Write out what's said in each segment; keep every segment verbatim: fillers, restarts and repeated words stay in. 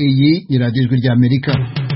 iyi ni radiyo ijwi ry'Amerika.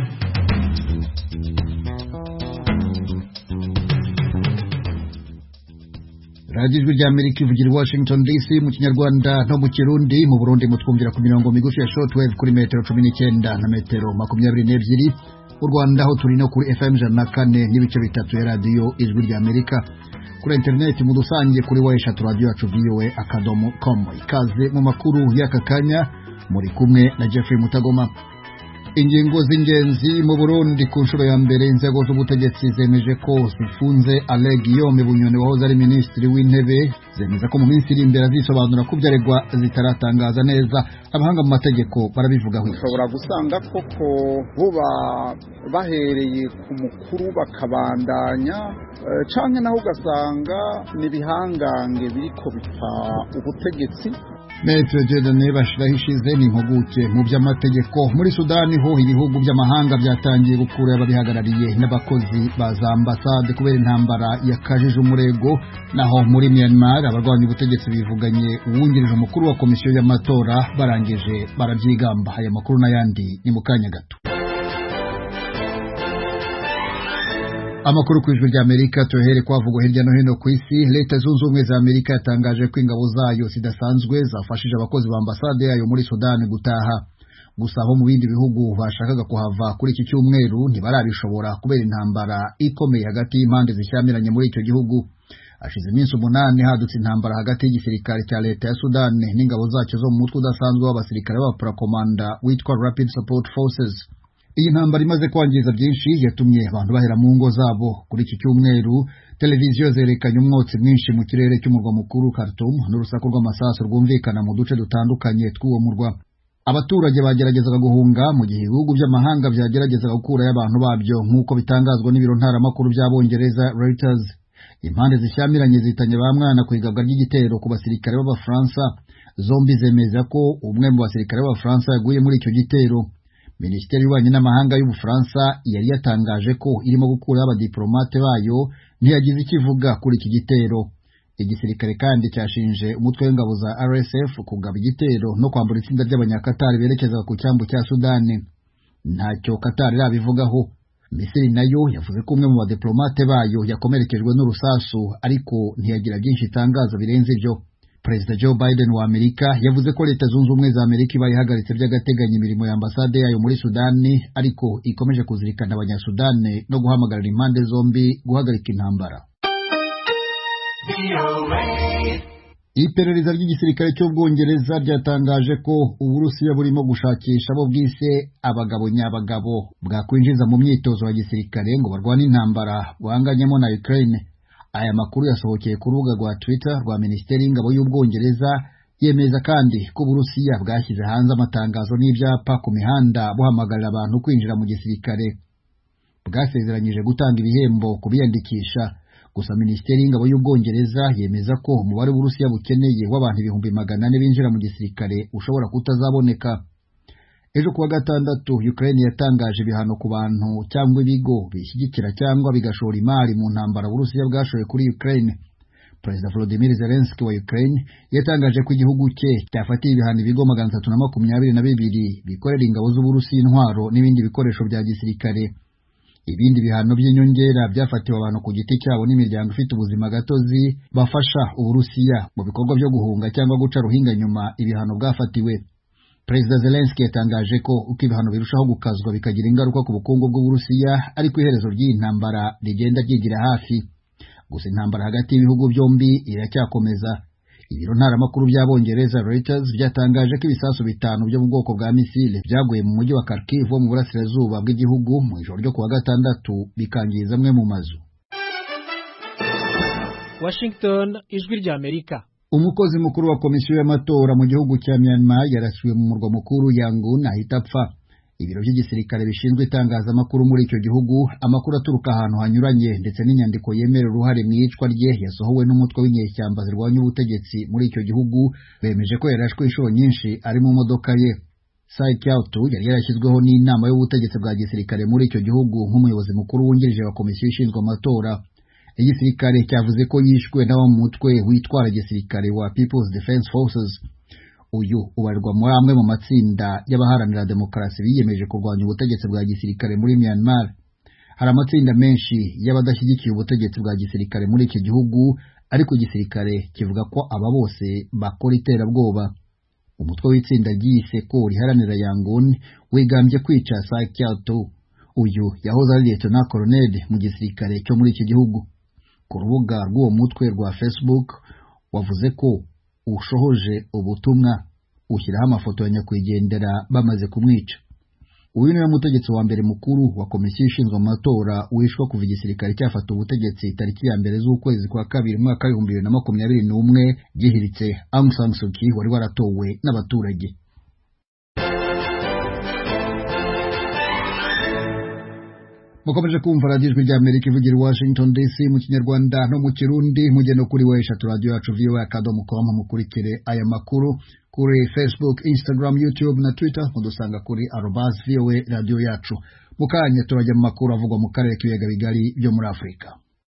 radiyo ijwi ry'Amerika ivugira i Washington D C mu kinyarwanda no mu kirundi. Mu Burundi mutwumvira ku mirongo migufi ya shortwave kuri metero cumi n'icyenda na metero makumyabiri n'ebyiri. Mu Rwanda ho turi no kuri F M ijana na kane n'ibice bitatu ya radiyo ijwi ry'Amerika. Kuri interineti mudusangiye kuri wa eshatu radio yacu V O A akadomo com. Ikaze mu makuru y'aka kanya, muri kumwe na Jeffrey Mutagoma. Ingingo z'ingenzi mu Burundi ku nshuro ya mbere, inzego z'ubutegetsi zemeje ko zifunze Alain Guillaume Bunyoni wahoze ari minisitiri w'intebe. Zemeza ko mu minsi iri imbere azisobanura ku byaregwa zitaratangaza neza. Abahanga mu mategeko barabivugaho. Ushobora gusanga koko buba bahereye ku mukuru bakabandanya, e, canke naho ugasanga nibihangange biriko bipfa ubutegetsi. Maître Dieudonné Bashirahishize ni impuguke mu by'amategeko. Muri Sudani ho ibihugu by'amahanga byatangiye gukura ababihagarariye n'abakozi ba za ambasade kubera intambara yakajije umurego. Naho muri Myanmar abarwanya ubutegetsi bivuganye uwungirije umukuru wa komisiyo y'amatora barangije barabyigamba. Aya makuru n'ayandi ni mu kanya gato. Amakuru ku ijwi ry'Amerika tuhere kwavuga hirya no hino ku isi. Leta zunze ubumwe za Amerika yatangaje ko ingabo zayo zidasanzwe zafashije abakozi ba ambasade yayo muri Sudani gutaha. Gusa aho mu bindi bihugu bashakaga kuhava kuri iki cyumweru ntibarabishobora kubera intambara ikomeye hagati y'impande zishyamiranye muri icyo gihugu. Hashize iminsi umunani hadutse intambara hagati y'igisirikare cya leta ya Sudani n'ingabo zacyo zo mu mutwe udasanzwe w'abasirikare b'abaparakomanda witwa Rapid Support Forces. Iyi ntambara imaze kwangiza byinshi yatumye abantu bahera mu ngo zabo. Kuri iki cyumweru televiziyo zerekanye umwotsi mwinshi mu kirere cy'umurwa mukuru Khartoum n'urusaku rw'amasasu rwumvikana mu duce dutandukanye tw'uwo murwa. Abaturage bageragezaga guhunga mu gihe ibihugu by'amahanga byageragezaga gukurayo abantu babyo, nk'uko bitangazwa n'ibiro ntaramakuru by'Abongereza Reuters. Impande zishyamiranye zitanye ba mwana ku igabwa ry'igitero ku basirikare b'Abafaransa. Zombi zemeza ko umwe mu basirikare b'Abafaransa yaguye muri icyo gitero. Minisiteri y'Ububanyi n'Amahanga y'Ubufaransa yari yatangaje ko irimo gukuraho abadiplomate bayo, ntiyagize ikivuga kuri iki gitero. Igisirikare kandi cyashinje umutwe w'ingabo za R S F kugaba igitero no kwambura itsinda ry'abanyakatari berekeza ku cyambu cya Sudani. Ntacyo Qatar irabivugaho. Misiri nayo yavuze ko umwe mu badiplomate bayo yakomerekejwe n'urusasu, ariko ntiyagira byinshi itangaza birenze ibyo. Perezida Joe Biden wa Amerika yavuze ko Leta zunze ubumwe za Amerika bayihagaritse by'agateganyo imirimo ya ambasade yayo muri Sudani, ariko ikomeje kuzirikana abanyasudani no guhamagarira impande zombi guhagarika intambara. Iperereza ry'igisirikare cy'Ubwongereza ryatangaje ko Uburusiya burimo gushakisha abo bwise abagabo nyabagabo bwakwinjiza mu myitozo ya gisirikare ngo barwane intambara buhanganyemo na Ukraine. Aya makuru yasohokeye ku rubuga rwa Twitter rwa Minisiteri y'Ingabo y'Ubwongereza. Yemeza kandi ko Uburusiya bwashyize hanze amatangazo n'ibyapa ku mihanda buhamagarira abantu kwinjira mu gisirikare. Bwasezeranyije gutanga ibihembo ku biyandikisha. Gusa Minisiteri y'Ingabo y'Ubwongereza yemeza ko umubare w'Uburusiya bukeneye w'abantu ibihumbi magana ane binjira mu gisirikare ushobora kutazaboneka. Ejo kuwa gatandatu Ukraine yatangaje ibihano ku bantu cyangwa ibigo bishyigikira cyangwa bigashora imari mu ntambara Uburusiya bwashoye kuri Ukraine. Perezida Volodymyr Zelensky wa Ukraine yatangaje ko igihugu cye cyafatiye ibihano ibigo magana atatu na makumyabiri na bibiri bikorera ingabo z'Uburusiya intwaro n'ibindi bikoresho bya gisirikare. Ibindi bihano by'inyongera byafatiwe abantu ku giti cyabo n'imiryango ifite ubuzima gatozi bafasha Uburusiya mu bikorwa byo guhunga cyangwa guca ruhinga nyuma ibihano bwafatiwe. Perezida Zelensky yatangaje ko uko ibihano birushaho gukazwa bikagira ingaruka ku bukungu bw'Uburusiya, ariko iherezo ry'iyi ntambara rigenda ryigira hafi. Gusa intambara hagati y'ibihugu byombi iracyakomeza. Ibiro ntaramakuru by'Abongereza Reuters byatangaje ko ibisasu bitanu byo mu bwoko bwa misile byaguye mu mujyi wa Kharkiv wo mu burasirazuba bw'igihugu mu ijoro ryo kuwa gatandatu bikangiza amwe mu mazu. Washington, ijwi ry'Amerika. Umukozi mukuru wa komisiyo y'amatora mu gihugu cya Myanmar yarasiwe mu murwa mukuru Yangon ahita apfa. Ibiro by'igisirikare bishinzwe itangazamakuru muri icyo gihugu, amakuru aturuka ahantu hanyuranye ndetse n'inyandiko yemerera uruhare mu iyicwa rye yasohowe n'umutwe w'inyeshyamba zirwanya ubutegetsi muri icyo gihugu bemeje ko yarashwe inshuro nyinshi ari mu modoka ye. Sai Kyaw-tu yari yarashyizweho n'inama y'ubutegetsi bwa gisirikare muri icyo gihugu nk'umuyobozi mukuru wungirije wa komisiyo ishinzwe amatora. Igisirikare cyavuze ko yishwe n'abo mu mutwe witwara gisirikare wa People's Defense Forces. uyu ubarirwa muri amwe mu matsinda y'abaharanira demokarasi biyemeje kurwanya ubutegetsi bwa gisirikare muri Myanmar. Hari amatsinda menshi y'abadashyigikiye ubutegetsi bwa gisirikare muri iki gihugu, ariko igisirikare kivuga ko aba bose bakora iterabwoba. Umutwe w'itsinda ryise ko riharanira Yangon wigambye kwica Sai Kyaw-to. Uyu yahoze ari Lieutenant Colonel mu gisirikare cyo muri iki gihugu. Ku rubuga rw'uwo mutwe rwa Facebook wavuze ko ushohoje ubutumwa ushyiraho amafoto ya nyakwigendera bamaze kumwica. Uyu niwe mutegetsi wa mbere mukuru wa komisiyo ishinzwe amatora wishwe kuva igisirikare cyafata ubutegetsi tariki ya mbere z'ukwezi kwa kabiri mwaka w'ibihumbi bibiri na makumyabiri n'umwe gihiritse Aung San Suu Kyi wari waratowe n'abaturage. Mukomeje kumva radiyo ijwi ry'Amerika ivugira i Washington D C mu Kinyarwanda no mu Kirundi. Mugende kuri weshatu radio yacu V O A akadomo com mukurikire aya makuru kuri Facebook, Instagram, YouTube na Twitter. Mudusanga kuri arobase V O A radio yacu. Mukanya turajya mu makuru avugwa mu karere k'ibiyaga bigari byo muri Afurika.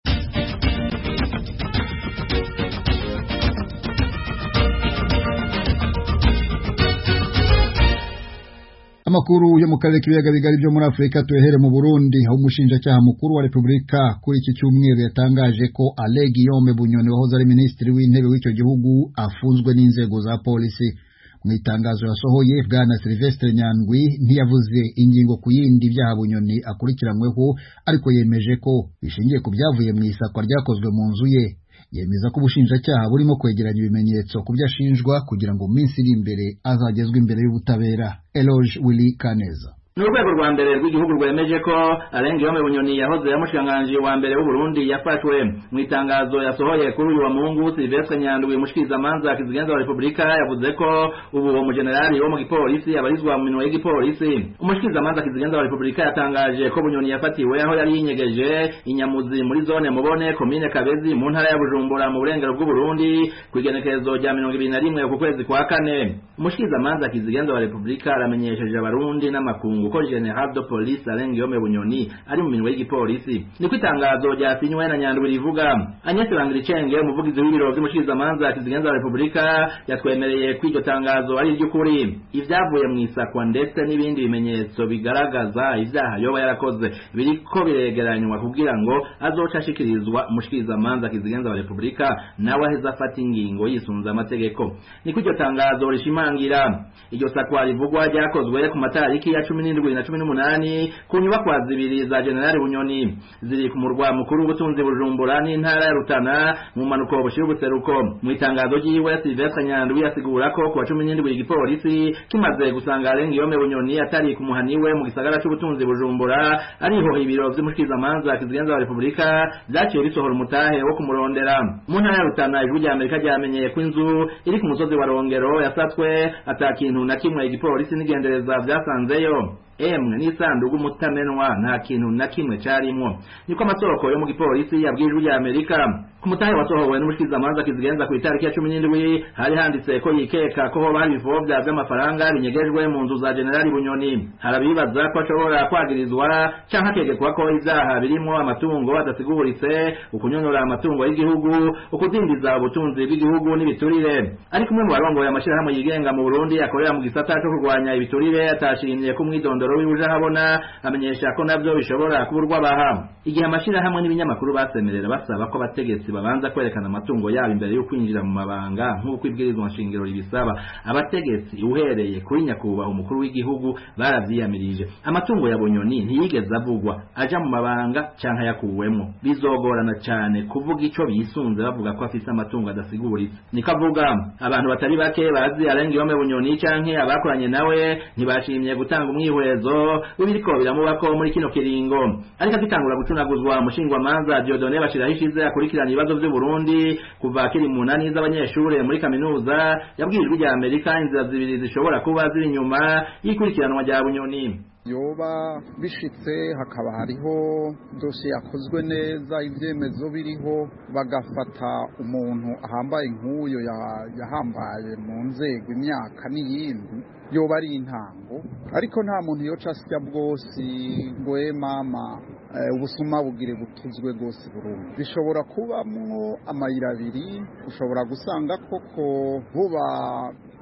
Amakuru yo mu karere k'ibiyaga bigari byo muri Afurika tuhere mu Burundi, aho umushinjacyaha mukuru wa Repubulika kuri iki cyumweru yatangaje ko Alain Guillaume Bunyoni wahoze ari minisitiri w'intebe w'icyo gihugu afunzwe n'inzego za polisi. Mu itangazo yasohoye, Bwana Sylvestre Nyandwi ntiyavuze ingingo ku yindi ibyaha Bunyoni akurikiranyweho, ariko yemeje ko bishingiye ku byavuye mu isakwa ryakozwe mu nzu ye. Yemeza ko ubushinjacyaha burimo kwegeranya ibimenyetso ku byo ashinjwa kugira ngo mu minsi iri imbere azagezwe imbere y'ubutabera. Eloge Willy Kaneza. N'urwego rwa mbere rw'igihugu rwemeje ko Alain Guillaume Bunyoni yahoze yamushikiranganji wa mbere w'u Burundi yafashwe. Mu itangazo yasohoye kuri uyu wa Mungu, Sylvestre Nyandwi umushikirizamanza kizigenza wa Repubulika yavuze ko ubu uwo mujenerali wo mu gipolisi abarizwa mu minwe y'igipolisi. Umushikirizamanza kizigenza wa Repubulika yatangaje ko Bunyoni yafatiwe aho yari yinyegeje Inyamuzi muri zone Mubone, komine Kabezi, mu ntara ya Bujumbura mu burengero bw'u Burundi ku igenekerezo rya mirongo ibiri na rimwe ku kwezi kwa kane. Umushikirizamanza kizigenza wa Repubulika aramenyesheje abarundi n'amakungu ko General de Police Alain Guillaume Bunyoni ari mu minwe y'igipolisi. Niko itangazo ryasinywe na Nyandwi rivuga. Agnes Bangiricenge, umuvugizi w'ibiro by'umushikizamanza kizigenza wa Repubulika, yatwemereye ko iryo tangazo ari iry'ukuri. Ivyavuye mu isakwa ndetse n'ibindi bimenyetso bigaragaza ivyaha yoba yarakoze biriko biregeranywa kugira ngo azoca ashikirizwa umushikizamanza kizigenza wa Repubulika nawe aheza afata ingingo yisunza amategeko. Niko iryo tangazo rishimangira. Iryo sakwa rivugwa ryakozwe ku matariki ya cumi n'indwi na cumi n'umunani ku nyubakwa zibiri za General Bunyoni ziri ku murwa mukuru w'ubutunzi Bujumbura n'intara ya Rutana mu manuko bushira ubuseruko. Mu itangazo ryiwe, Sylvestre Nyandwi yasigura ko ku wa cumi n'indwi igipolisi kimaze gusanga Alain Guillaume Bunyoni atari ku muhaniwe mu gisagara c'ubutunzi Bujumbura, ariho ibiro vy'umushikizamanza kizigenza wa Repubulika vyaciye bisohora umutahe wo kumurondera. Mu ntara ya Rutana, ijwi ry'Amerika ryamenyeye ko inzu iri ku musozi wa Rongero yasatswe atakintu na kimwe igipolisi n'igendereza vyasanzeyo. Emwe n'isandugu mutamenwa nta kintu na kimwe carimwo. Niko amasoko yo mu gipolisi yabwijwe rya Amerika. Ku mutahe wasohowe n'umushikizamanza kizigenza ku itariki ya cumi n'indwi hari handitse ko yikeka ko hoba hari ibivobya vy'amafaranga binyegejwe mu nzu za General Bunyoni. Harabibaza ko ashobora kwagirizwa canke akegekwa ko ivyaha birimwo amatungo adasiguritse, ukunyonora amatungo y'igihugu, ukudindiza ubutunzi bw'igihugu n'ibiturire. Ariko umwe mu barongoye amashirahamwe yigenga mu Burundi akorera mu gisata cyo kurwanya ibiturire atashimye ko mwidondoro w'uje habona, amenyesha ko navyo bishobora kuburwa baha. Igihe amashirahamwe n'ibinyamakuru basemerera basaba ko abategetsi babanza kwerekana amatungo yabo imbere yo kwinjira mu mabanga nk'uko ibwirizwa nshingiro ribisaba, abategetsi uhereye kuri nyakubahwa umukuru w'igihugu baravyiyamirije. Amatungo ya Bunyoni ntiyigeze avugwa aja mu mabanga canke yakuwemwo. Bizogorana cyane kuvuga ico bisunze bavuga ko afise amatungo adasiguritse. Niko avuga. Abantu batari bake bazi Alain Guillaume Bunyoni canke abakoranye nawe ntibashimye gutanga umwihwezo w'ibiriko biramubako muri kino kiringo. Ariko agitangura gucunaguzwa, umushingwamanza Dieudonné Bashiraho ishize akurikirana ibibazo vy'u Burundi kuva kiri mu nani z'abanyeshure muri kaminuza yabwirijwe rya Amerika inzira zibiri zishobora kuba ziri inyuma y'ikurikiranwa rya Bunyoni. yoba bishitse hakaba hariho dosiye yakozwe neza, ivyemezo biriho, bagafata umuntu ahambaye nk'uyo yahambaye mu nzego imyaka n'iyindi, yoba ari intango. Ariko nta muntu yoca asya bwose ngo e mama ubusuma bugire butuzwe gose Burundi. Bishobora kubamwo amayira abiri, ushobora gusanga koko buba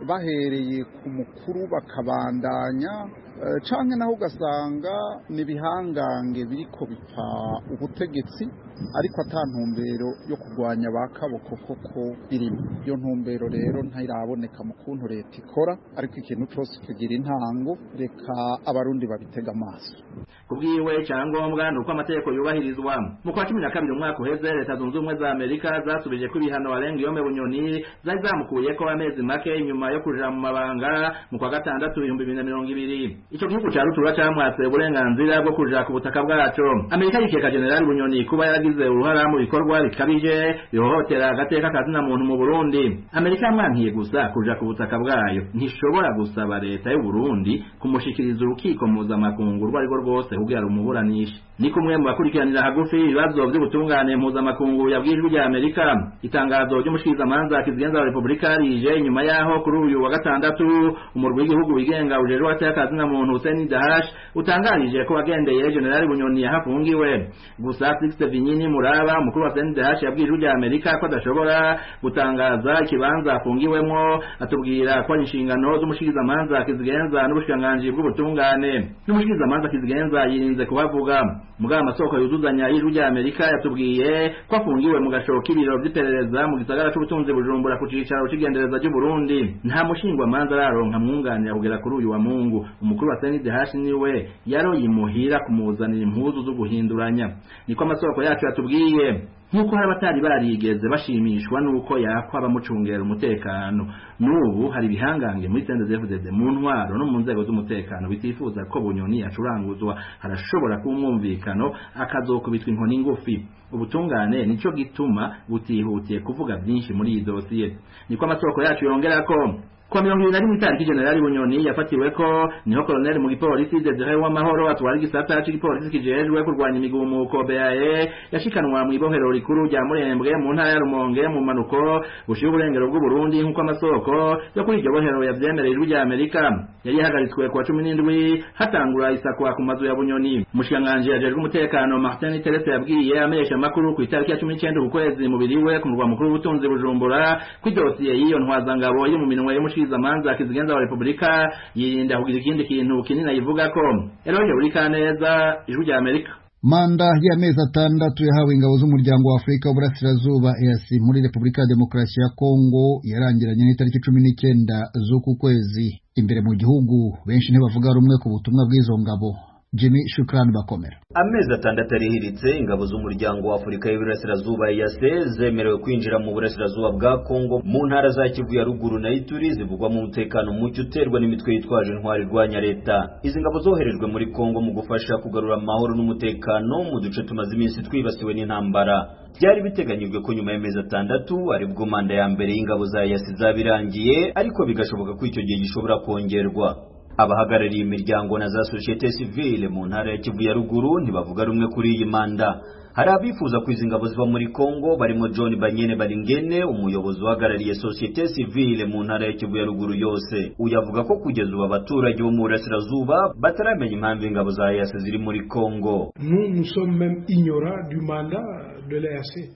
bahereye ku mukuru bakabandanya canke naho ugasanga ni bihangange biriko bipfa ubutegetsi ariko ata ntumbero yo kurwanya bakaboko koko birimo. Iyo ntumbero rero ntiraboneka mu kuntu leta ikora, ariko ikintu cyose kigira intango, reka abarundi babitega amaso. Kubwiwe cyangombwa nuko amategeko yubahirizwa. Mu kwa cumi na kabiri umwaka uheze leta zunze ubumwe za Amerika zasubije ko ibihano Alain Guillaume Bunyoni zari zamukuyeko amezi make inyuma yo kuja mu mabanga mu kwa gatandatu ibihumbi bibiri na mirongo ibiri. Ico gihugu ca rutura camwatse uburenganzira bwo kuja ku butaka bwaco. Amerika yikeka General Bunyoni kuba yaragize uruhara mu bikorwa bikabije bihohotera agateka kazina muntu mu Burundi. Amerika yamwankiye gusa kuja ku butaka bwayo, ntishobora gusaba leta y'u Burundi kumushikiriza urukiko mpuzamakungu urwo arirwo rwose kugira rumuburanishe. Ni kumwe mu bakurikiranira hagufi ibibazo by'ubutungane mpuzamakungu yabwijwe rya Amerika. Itangazo ry'umushikizamanza kizigenza wa Republika rije inyuma yaho kuri uyu wa gatandatu umurwi w'igihugu wigenga ujejwe agateka kazina muntu Hussein Dahash utangarije ko wagendeye General Bunyoni yahafungiwe. Gusa Sixte Vinyini Muraba umukuru wa Hussein Dahash yabwijwe rya Amerika ko adashobora gutangaza ikibanza afungiwemo, atubwira ko inshingano z'umushikizamanza kizigenza n'ubushikiranganji bw'ubutungane. N'umushikizamanza kizigenza yirinze kubavuga. Mugaba amasoko yuzuzanya y'ijwi rya Amerika yatubwiye ko afungiwe mu gashoka ibiro by'iperereza mu gisagara c'ubutunzi Bujumbura ku cicaro c'igendereza ry'u Burundi. Nta mushingwa manza araronka mwunganira kugera kuri uyu wa Mungu. Umukuru wa Hussein Dahash niwe yaroyimuhira kumuzanira impuzu zo guhinduranya. Niko amasoko yacu yatubwiye. Nkuko hari abatari barigeze bashimishwa nuko yakwa abamucungera umutekano, n'ubu hari bihangange muri C N D D F D D mu ntwaro no mu nzego z'umutekano bitifuza ko Bunyoni yacuranguzwa. Harashobora kumwumvikano akazokubitwa inkoni ngufi. Ubutungane nico gituma butihutiye kuvuga byinshi muri iyi dosiye. Niko amasoko yacu yongera ko kwa mirongo ibiri na rimwe itariki General Bunyoni yafatiweko niho Colonel mu gipolisi Desire w'amahoro atwara igisata c'igipolisi kijejwe kurwanya imigumuko B A E yashikanwa mu ibohero rikuru rya Murembwe mu ntara ya Rumonge mu manuko bushiye uburengero bw'u Burundi nk'uko amasoko yo kuri iryo bohero yavyemereye ijwi rya Amerika. Yari yahagaritswe kwa cumi n'indwi hatangura isakwa ku mazu ya Bunyoni. Umushikiranganji ajejwe umutekano Martin Terese yabwiye amesha makuru ku itariki ya cumi n'icenda ku kwezi mubiri we ku murwa mukuru w'ubutunzi Bujumbura kw'idosiye y'iyo ntwazangabo iri mu minwe y'umushi zamanza kizigenza wa Republika yirinda kugira ikindi kintu kinini ayivuga ko. Eroje burika neza ijwi rya Amerika. Manda y'amezi atandatu yahawe ingabo z'umuryango wa Afrika w'Uburasirazuba E A C muri Republika ya Demokarasi ya Kongo yarangiranye n'itariki cumi n'icyenda z'uku kwezi. Imbere mu gihugu benshi ntibavuga rumwe ku butumwa bw'izo ngabo. Jimmy Shukran Bakomera. Amezi atandatu arihiritse ingabo z'umuryango wa Afrika y'Iburasirazuba E A C zemerewe kwinjira mu burasirazuba bwa Kongo mu ntara za Kivu ya ruguru na Ituri zivugwa mu mutekano mucyo uterwa n'imitwe yitwaje intwari rwanya leta. Izi ngabo zoherejwe muri Kongo mu gufasha kugarura amahoro n'umutekano mu duce tumaze iminsi twibasiwe n'intambara. Byari biteganyijwe ko nyuma y'amezi atandatu aribwo manda ya mbere y'ingabo za E A C zabirangiye, ariko bigashoboka ko icyo gihe gishobora kongerwa. Abahagarariye imiryango na za societe civile mu ntara ya Kivu ya ruguru ntibavuga rumwe kuri iyi manda. Hari abifuza ko izi ngabo ziva muri Kongo barimo John Banyene Baringene, umuyobozi uhagarariye societe civile mu ntara ya Kivu ya ruguru yose. Uyavuga ko kugeza ubu abaturage bo mu burasirazuba bataramenya impamvu ingabo za E A C ziri muri Kongo. Nous nous sommes même ignorants du mandat de l'E A C.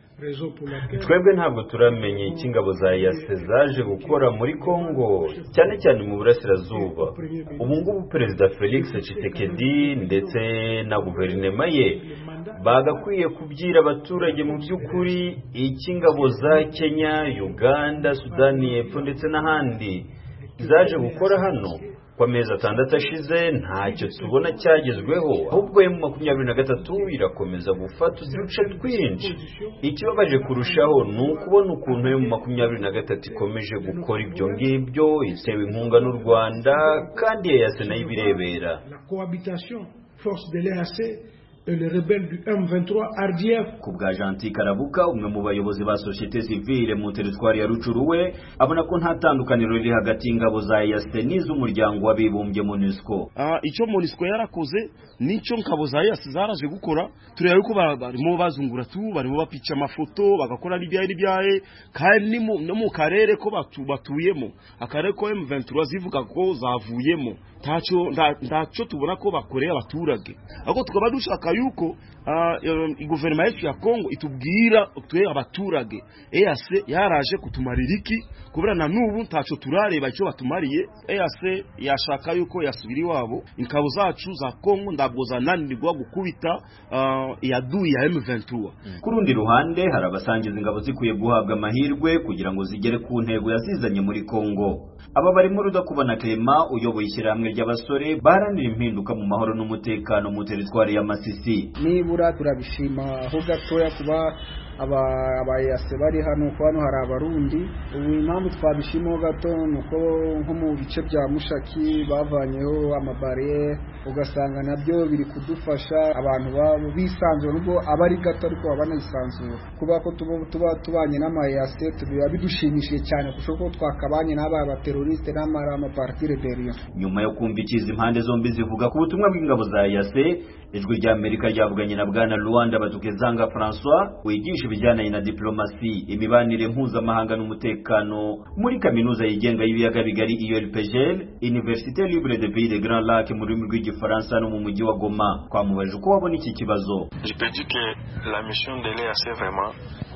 Twebwe ntabwo turamenye iki ingabo za E A C zaje gukora muri Kongo, cyane cyane mu burasirazuba. Ubu ngubu Perezida Felix Tshisekedi ndetse na guverinoma ye bagakwiye kubyira abaturage mu by'ukuri iki ingabo za Kenya, Uganda, Sudani y'Epfo ndetse n'ahandi zaje gukora hano. Kwa mezi atandatu ashize ntacyo tubona cyagezweho, ahubwo mu makumyabiri na gatatu irakomeza gufata uduce twinshi. Ikibabaje kurushaho ni ukubona ukuntu yo mu makumyabiri na gatatu ikomeje gukora ibyo ngibyo itewe inkunga n'u Rwanda kandi E A C nayo ibirebera. La cohabitation force de l'E A C le rebelle du M vingt-trois R D F. Kubwa Gentil Karabuka, umwe mu bayobozi ba societe civile mu teritwari ya Rucuruwe, abona ko nta tandukaniro riri hagati y'ingabo za E A C n'iz'umuryango w'abibumbye MONUSCO. Ah, icyo MONUSCO yarakoze nico ngabo za E A C zaraje gukora, tureba yuko barimo bazungura tu, barimo bapica amafoto, bagakora n'ibyaye n'ibyaye, kandi no mu karere ko batuyemo, akarere ko M vingt-trois zivuga ko zavuyemo. Tacho ndacho tubona ko bakoreye abaturage. Ako tukaba dushaka yuko uh, guverinoma yacu ya Kongo itubwira twe abaturage E A C yaraje kutumarira iki kubera na nubu ntaco turareba icyo batumariye. E A C yashaka yuko yasubira iwabo, ingabo zacu za Kongo ndabwo zananirwa gukubita uh, yadui ya M vingt-trois. Mm. Kurundi ruhande hari abasangiza ingabo zikwiye guhabwa amahirwe kugira ngo zigere ku ntego yazizanye muri Kongo. Aba bari mu Rudakubana Clement uyoboye ishyirahamwe ry'abasore baranira impinduka mu mahoro n'umutekano mu teritwari ya Masisi. Nibura turabishima aho gatoya kuba aba abayase bari hano ko hano hari abarundi. Ubu impamvu twabishimo gato nuko nko mu bice bya Mushaki bavanyeho amabare, ugasanga nabyo biri kudufasha abantu babo bisanzura nubwo abari gato ariko babanayisanzura kuba ko tuba tubanye n'amayase tubiba bidushimishije cyane kuko twakabanye n'aba bateroriste n'amara ama parti rebellion. Nyuma yo kumva ikizi impande zombi zivuga ku butumwa bw'ingabo za Yase, ijwi rya Amerika ryavuganye na bwana Luanda Batukezanga François wigisha ibijyanye na diplomasi, imibanire mpuzamahanga n'umutekano muri kaminuza yigenga y'ibiyaga bigari I U L P G L, Université Libre de Pays des Grands Lacs mu rurimi rw'igifaransa no mu mujyi wa Goma. Twamubaje uko wabona iki kibazo. Je peux dire que la mission de l'E A C vraiment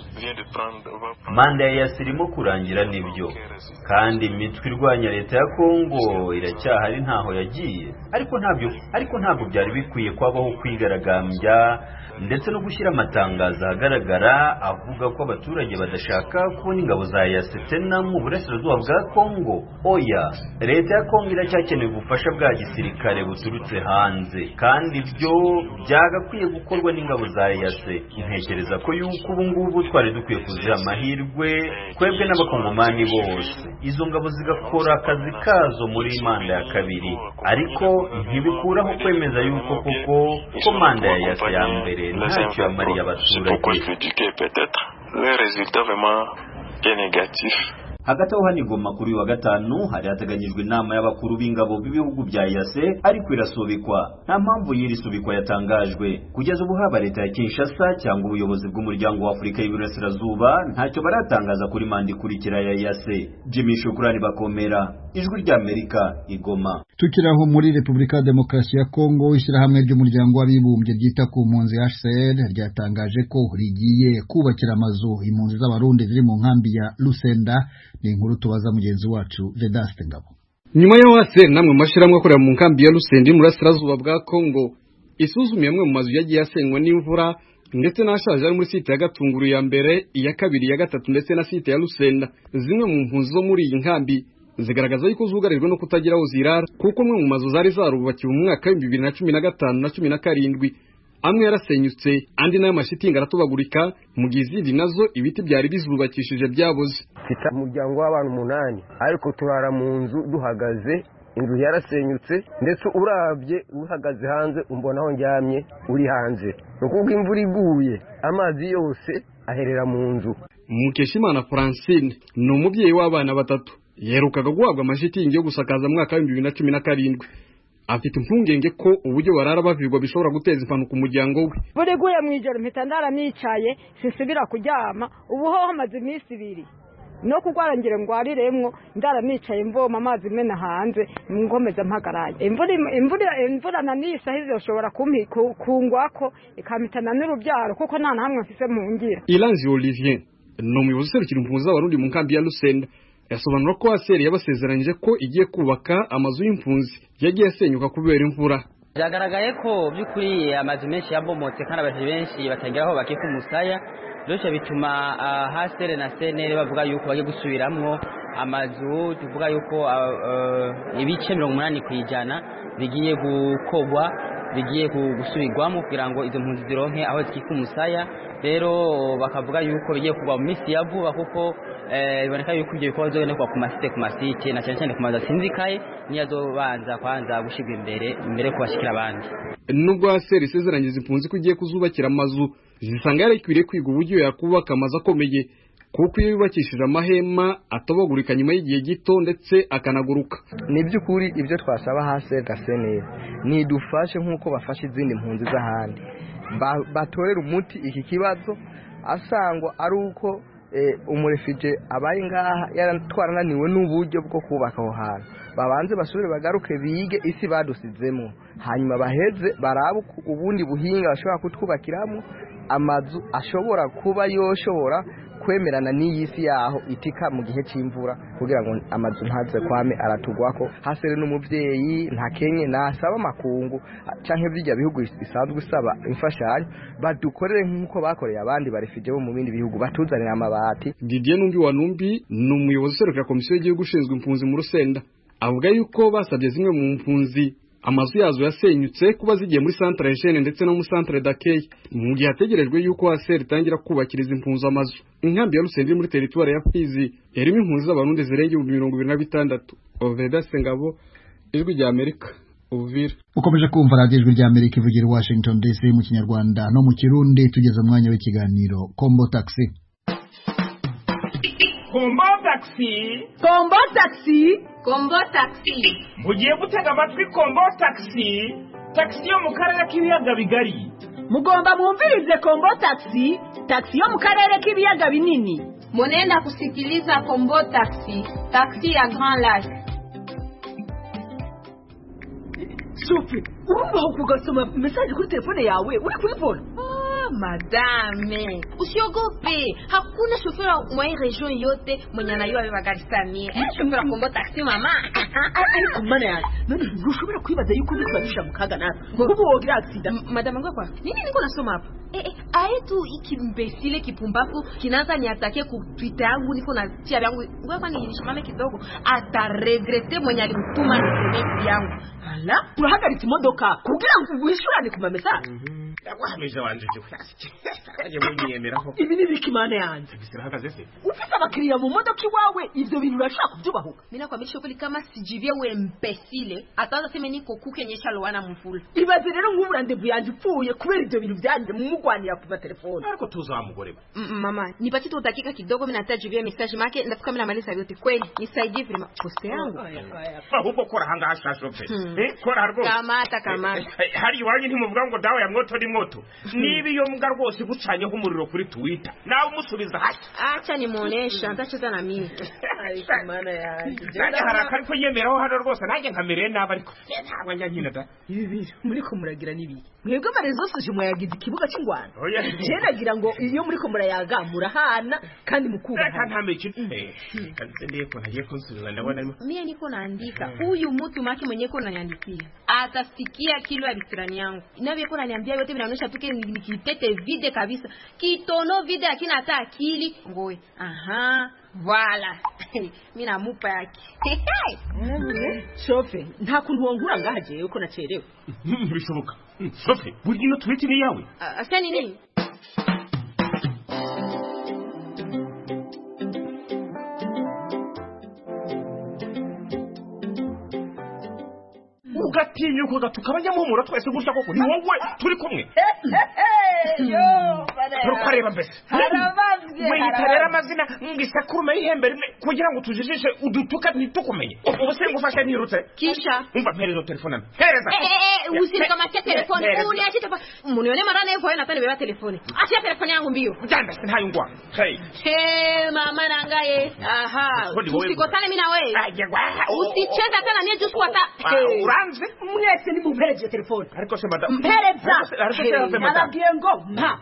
manda ya Yase irimo kurangira nibyo, kandi imitwe irwanya leta ya Kongo iracyahari ntaho yagiye, ariko ntabyo ariko ntabwo byari bikwiye kwabaho kwigaragambya ndetse no gushyira amatangazo ahagaragara avuga ko abaturage badashaka kubona ingabo za Yase tena mu burasirazuba bwa Kongo. Oya, leta ya Kongo iracyakeneye ubufasha bwa gisirikare buturutse hanze, kandi ibyo byagakwiye gukorwa n'ingabo za Yase. Ntekereza ko yuko ubu ngubu twari dukwiye kuziha amahirwe kwebwe n'abakongomani bose, izo ngabo zigakora akazi kazo muri manda ya kabiri, ariko ntibikuraho kwemeza yuko koko ko manda ya Yase ya mbere ntacyo yamariye abaturage. Le résultat vraiment est négatif. Hagati aho hani Goma kuri wa gatanu hari hateganyijwe inama y'abakuru b'ingabo b'ibihugu bya Yase ariko irasubikwa. Nta mpamvu y'iri subikwa yatangajwe. Kugeza ubu haba leta ya Kinshasa cyangwa ubuyobozi bw'umuryango wa Afurika y'Iburasirazuba ntacyo baratangaza kuri manda ikurikira ya Yase. Jimmy Shukrani Bakomera, ijwi rya Amerika, Igoma. Tukiraho muri Republika ya Demokarasi ya Kongo, ishyirahamwe ry'umuryango w'abibumbye ryita ku mpunzi H C R ryatangaje ko rigiye kubakira amazu impunzi z'abarundi ziri mu nkambi ya Lusenda. Ni inkuru tubaza mugenzi wacu Vedaste Ngabo. Nyuma yo hase namwe mashiramwe akorera mu nkambi ya Lusenda muri Burasirazuba bwa Kongo, isuzumye amwe mu mazu yagiye asenywa n'imvura ndetse n'ashaje ari muri site ya Gatunguru ya mbere, iya kabiri, ya gatatu ndetse na site ya Lusenda. Zimwe mu mpunzi zo muri iyi nkambi zigaragaza yuko zugarijwe no kutagira aho zirara kuko mwe mu mazu zari zarubakiwe mu mwaka wa bibiri na cumi na gatanu na cumi na karindwi amwe yarasenyutse andi nayo mashitinga aratubagurika mu gihe izindi nazo ibiti byari bizubakishije byaboze. Kita umuryango w'abantu umunani ariko turara mu nzu duhagaze, inzu yarasenyutse ndetse urabye uhagaze hanze umbona aho njyamye uri hanze, nukuvuga imvura iguye amazi yose aherera mu nzu. Mukeshimana Francine ni umubyeyi w'abana batatu, yerukaga guhabwa amashitingi yo gusakaza mu mwaka wa bibiri na cumi na karindwi. Afite impungenge ko uburyo barara bavirwa bishobora guteza impanuka umuryango we. Buri guye mu ijoro mpita ndara nicaye sisubira kuryama, ubu ho hamaze iminsi ibiri no kugwarangire ngwariremwo ndara nicaye mvoma amazi mena hanze ngomeza mpagaraye. Imvura imvura imvura na nisa hizo shobora kumpi kungwako ikamitana n'urubyaro kuko nta na hamwe mfise mu ngira. Ilanzi Olivier no muyobozi serukira impunzi z'abarundi mu nkambi ya Lusenda yasobanura ko aseri yabasezeranyije ko igiye kubaka amazu y'impunzi yagiye asenyuka kubera imvura. Byagaragaye ko by'ukuri amazu menshi yabomotse kandi abantu benshi batangiraho bakika umusaya, byose bituma hasere na senere bavuga yuko bagiye gusubiramwo amazu, tuvuga yuko ibice mirongo umunani kwijana bigiye gukogwa, bigiye gusubirwamo kugira ngo izo mpunzi zironke aho zikika umusaya. Rero bakavuga yuko bigiye kugwa mu minsi ya vuba kuko biboneka yuko ibyo bikorwa bizogendekwa ku masite ku masite na cyane cyane ku mazu sinzikaye niyo azobanza kwanza gushigwa imbere imbere kubashikira abandi. Nubwo aseri isezeranyije impunzi ko igiye kuzubakira amazu, zisanga yarakwiriye kwiga uburyo yakubaka amazu akomeye kuko iyo yubakishije amahema atobagurika nyuma y'igihe gito ndetse akanaguruka. Ni by'ukuri ibyo twasaba hasi gaseneye ni dufashe nkuko bafashe izindi mpunzi z'ahandi, batorera umuti iki kibazo asangwa ari uko umurefije abaye ngaha yaratwarananiwe n'uburyo bwo kubaka aho hantu babanze basubire bagaruke bige isi badusizemo hanyuma baheze barabe ubundi buhinga bashobora kutwubakiramo amazu ashobora kuba yoshobora kwemerana n'iyi si yaho itika mu gihe cy'imvura kugira ngo amazu ntaze kwame aratugwako hasere n'umuvyeyi ntakenye nasaba makungu canke bijya bihugu bisanzwe usaba imfashanyo badukorere nk'uko bakoreye abandi barefije bo mu bindi bihugu batuzanira amabati. Didier Numbi wa Numbi ni umuyobozi userukira komisiyo y'igihugu ushinzwe impunzi mu Rusenda avuga yuko basabye zimwe mu mpunzi amazu yazo yasenyutse kuba zigiye muri centre Eugene ndetse no mu centre d'accueil mu gihe hategerejwe yuko haseri tangira kubakiriza impunzi amazu. Inkambi ya Rusenda muri territoire ya Fizi yarimo impunzi z'abarundi zirenga mirongo ibiri na bitandatu. Oveda Sengabo, Ijwi rya Amerika, Uvira. Ukomeje kumva radio Ijwi rya Amerika ivugira i Washington D C mu Kinyarwanda no mu Kirundi. Tugeze umwanya w'ikiganiro Kombo Taxi. Kombo Taxi, Kombo Taxi, Kombo Taxi. Mugiye gutega amatwi Kombo Taxi, taxi yo mu karere k'ibiyaga bigari. Mugomba mwumvirize Kombo Taxi, taxi yo mu karere k'ibiyaga binini. Munenda kusikiliza Kombo Taxi, taxi ya Grand Lac. Sophie, urumva kugasoma message kuri telefone yawe uri kubibona? Madame, usiogope. Hakuna shofera mwa hii region yote mwenye anayua beba gari sami. Eh, shofera Kombo Taxi mama. Ariko mana ya, none ushobora kwibaza yuko bikubisha mukaga nazo. Kuko wogira accident. Madame ngwa nini niko nasoma hapa? Eh eh, aetu ikimbesile kipumbafu kinaanza niatake ku Twitter yangu niko na tia yangu. Ngwa kwani nishimame kidogo ata regrete mwenye alimtuma ni yangu. Ala, urahagaritse imodoka kugira ngo wishurane kuma message. Yakwamije wanje cyo. Aje munyemeraho. Ibi ni bikimana yanze. Bisirahagaze se. Ufite abakiriya mu modoka iwawe ivyo bintu urashaka kubyubahuka. Mimi nakwamisha kweli kama sijivye we mpesile ataza sema niko kukenyesha lowana mfulu. Ibaze rero nk'ubu randevu yanje upfuye kubera ivyo bintu byanje mumugwanira ku telefone. Ariko tuzamugore. Mama, nipatie tu dakika kidogo mimi natajivia message make ndafika mimi namaliza yote kweli. Nisaidie vile poste yangu. Ahubwo kora hanga hashashopfe. Eh, kora harwo. Kamata kamata. Hari wanyu ntimuvuga ngo dawa ya mwoto ni moto. Nibi yo mbwa rwose gucanyeho umuriro kuri Twitter nawe umusubiza hasi. Acha nimuonesha ndacheza na mimi. Ariko mana yanjye nanjye haraka ariko yemeraho hano rwose nanjye nkamere naba ariko ntabwo nyanyina da ibi muri ko muragira nibi mwebwe marezo suje mwayagize ikibuga cy'ingwana cyeragira ngo iyo muri ko murayaga murahana kandi mukuba reka ntameke eh kandi ndiye ko nagiye kunsubiza ndabona mimi niko naandika huyu mtu maki mwenye ko naniandikia atasikia kilo ya bisirani yangu inavyo ko naniambia yote vinaonyesha tuke nikitete vide kabisa kitono vide akina hata akili ngoe aha Voilà. Mimi namupa yake. Shofe, nta kuntu wongura ngaje uko nacerewe. Bishoboka. Shofe, buryo no twiti ni yawe. Asa nini? Ugatinyuka gatuka abanyamumura twese gutya koko ni wowe turi kumwe. Yo, Tukareba mbese. Harabavye. Witarera amazina ngisakurume ihembe rimwe kugira ngo tujijishe udutuka ntitukumenye. Ubuse ngufashe nirutse. Kisha. Umva mpereza telefone. Hereza. Eh eh, usirika macha telefone. Uni acha telefone. Munione marana yuko yana tani beba telefone. Acha telefone yangu mbio. Janda ntayo ngwa. Hey. Hey mama nangaye. Aha. Usikotane mimi na wewe. Usicheza tena mimi jusu hata. Uranze. Mwese ni mumpereje telefone. Ariko se madam. Mpereza. Ariko se madam. Naragiye ngo mpa.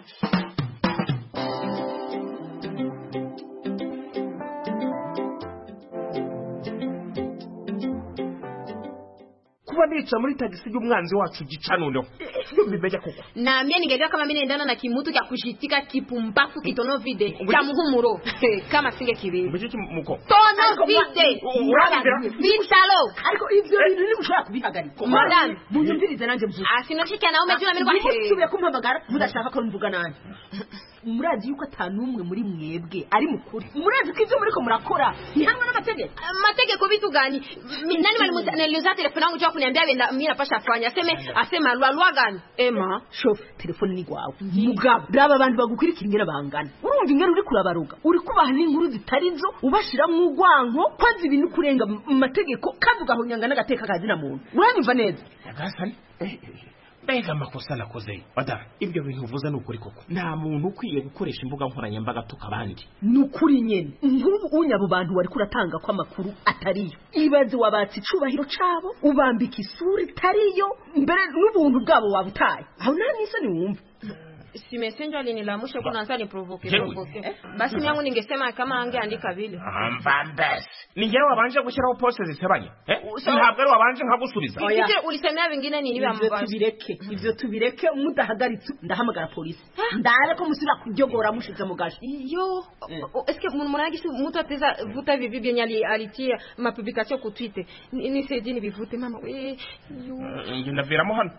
Kuba nica muri tagisi y'umwanzi wacu gicanundo. Bimeje koko. Na mimi ningejua kama mimi naendana na kimutu cha kushitika kipumbafu kitono vide cha muhumuro kama singe kibiri. Mujiki muko. Tono vide. Vitalo. Ariko ivyo bintu ni gushaka kubihagarika. Madam, munyumvirize nanje mvuga. Asinoshike nawe umejuna mimi kwa Nisubiye kumpamagara mudashaka ko mvuga nanje. Murazi yuko atanumwe muri mwebwe ari mukuri. Murazi ko ivyo muri ko murakora ni hamwe n'amategeko. Amategeko bitu gani? Nani walimutaneliza telefoni yangu kwa kuniambia mimi napasha afanya aseme asema lwa lwa gani? Ema, shof telefoni ni gwawe. Mugabo raba abantu bagukurikira ingera bangana. Urumva ingero uri kurabaruga. Uri kubaha n'inkuru zitarizo ubashira mu ugwanko kwazi ibintu kurenga mu mategeko kandi ugahonyanga n'agateka kazi na muntu. Uranyumva neza? Yagasani. mbega amakosa nakoze wada ibyo bintu uvuze n'ukuri koko nta muntu ukwiye gukoresha imbuga nkoranyambaga tukabandi n'ukuri nyene nk'ubu unyabo bantu wari kuratanga kwa makuru atariyo ibaze wabatse icubahiro cabo ubambika isura itariyo mbere n'ubuntu bwabo wabutaye aho nani se ni wumva si messenger alinilamusha kuna nsa ni provoke provoke basi myangu ningesema kama angeandika vile ambambas ningewe wabanje gushyiraho poste zisebanye eh ntabwo ari wabanje nkagusubiza ije ulisemea vingine nini bambaza tubireke ivyo tubireke mudahagaritse ndahamagara polisi ndare ko musira kujogora mushize mu gashi yo est-ce que mon monagi muto ateza vuta bibi byenye alitia ma publication ku Twitter ni sedi ni bivute mama eh yo nje ndaviramo hano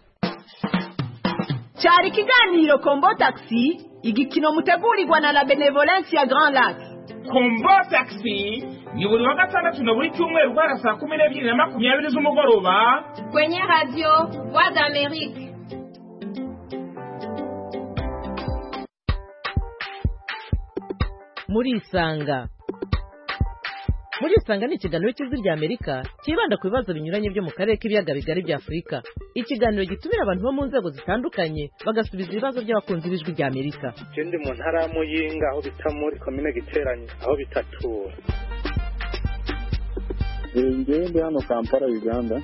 cyari kiganiro Kombo Taxi igikino mutegurirwa na la Benevolence ya Grand Lac. Kombo Taxi ni buri wa gatandatu na buri cyumweru guhera saa kumi n'ebyiri na makumyabiri z'umugoroba kwenye radio Voix d'Amérique. Muri Isanga Muri Isanga ni ikiganiro cy'ijwi rya Amerika kibanda ku bibazo binyuranye byo mu karere k'ibiyaga bigari bya Afurika. Ikiganiro gitumira abantu bo mu nzego zitandukanye bagasubiza ibibazo by'abakunzi b'ijwi rya Amerika. Ikindi mu ntara ya Muyinga aho bita muri commune Giteranye aho bitatura. Ngiye ndi hano Kampala Uganda.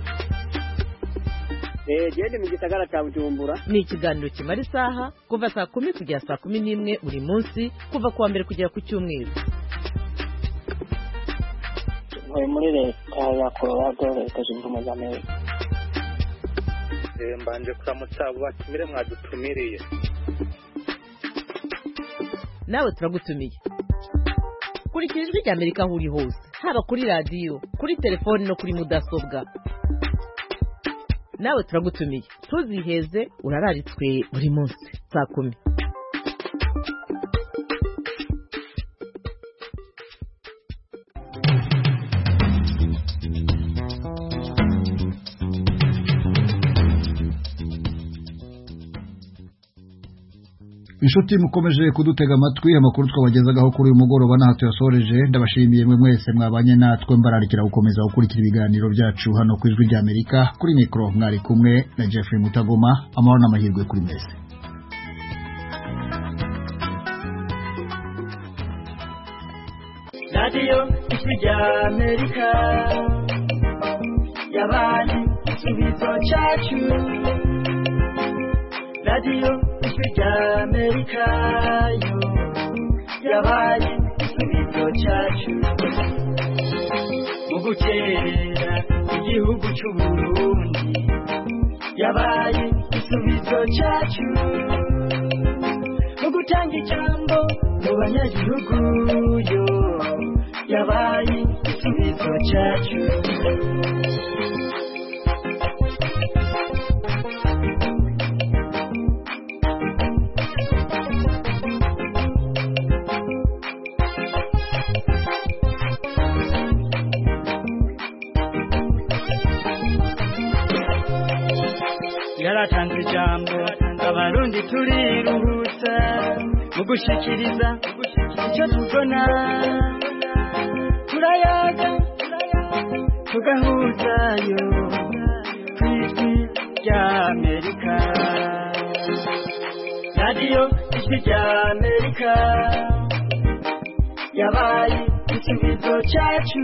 Eh gende mu gisagara cya Bujumbura. Ni ikiganiro kimara isaha kuva saa kumi kugera saa kumi n'imwe buri munsi kuva kuwa mbere kugera ku cyumweru. Muri leta ya Colorado leta zunze ubumwe za Amerika. Mbanje kuramutsa abo batumire mwadutumiriye. Nawe turagutumiye. Kurikira ijwi rya Amerika aho uri hose haba kuri radio kuri telefone no kuri mudasobwa. Nawe turagutumiye tuziheze urararitswe buri munsi saa kumi. Inshuti mukomeje kudutega amatwi amakuru twabagezagaho kuri uyu mugoroba naho tuyasoreje ndabashimiye mwe mwese mwabanye natwe mbararikira gukomeza gukurikira ibiganiro byacu hano ku ijwi rya Amerika kuri mikro mwari kumwe na Jeffrey Mutagoma amahoro n'amahirwe kuri mwese. Radio ijwi rya Amerika yabaye igisubizo cyacu. Radio ijwi rya Amerika yo yabaye igisubizo cyacu. Mu gukerera igihugu cy'u Burundi yabaye igisubizo cyacu. Mu gutanga ijambo mu banyagihugu yo yabaye igisubizo cyacu. Yaratanze ijambo abarundi turiruhutsa mu gushikiriza icyo tubona turayaga tugahuzayo ku ijwi rya Amerika. Radio ijwi rya Amerika yabaye igisubizo cyacu.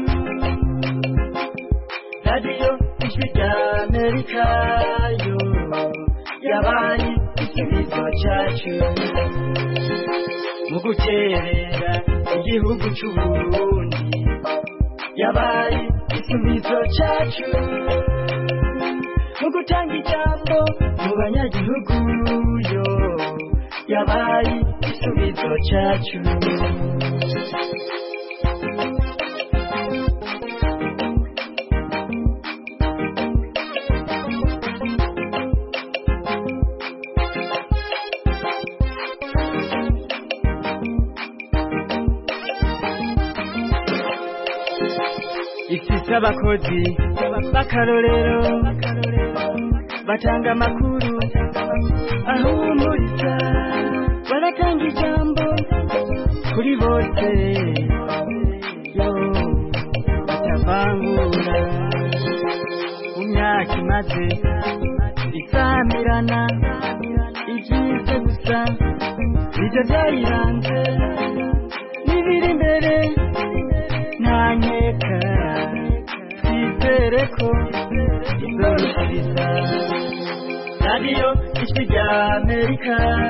Radio ijwi rya Amerika yo yabaye igisubizo cyacu. Mu gukerera igihugu cy'u Burundi yabaye igisubizo cyacu. Mu gutanga ijambo mu banyagihugu yo yabaye igisubizo cyacu. Ifite abakozi b'akarorero batanga amakuru ahumuriza baratanga ijambo kuri bose yo batavangura mu myaka imaze isame gusamirana ibyiza gusa bijya byayiranze n'ibiri imbere nta nkeka twizere ko izoroshiriza radiyo ijwi rya Amerika